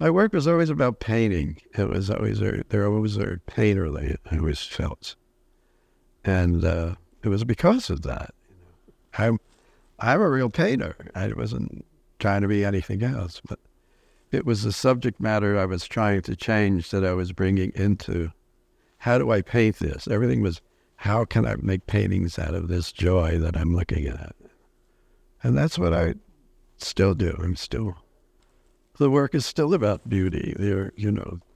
My work was always about painting. It was always there always a painterly. I always felt, and it was because of that. I'm I'm a real painter. I wasn't trying to be anything else, but it was the subject matter I was trying to change that I was bringing into how do I paint this? Everything was how can I make paintings out of this joy that I'm looking at? And that's what I still do. The work is still about beauty. There,